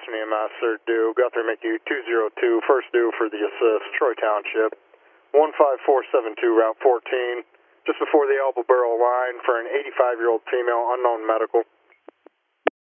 Boston EMS, third due, Guthrie McHugh 202, first due for the assist, Troy Township, 15472, Route 14, just before the elbow barrel line for an 85-year-old female, unknown medical.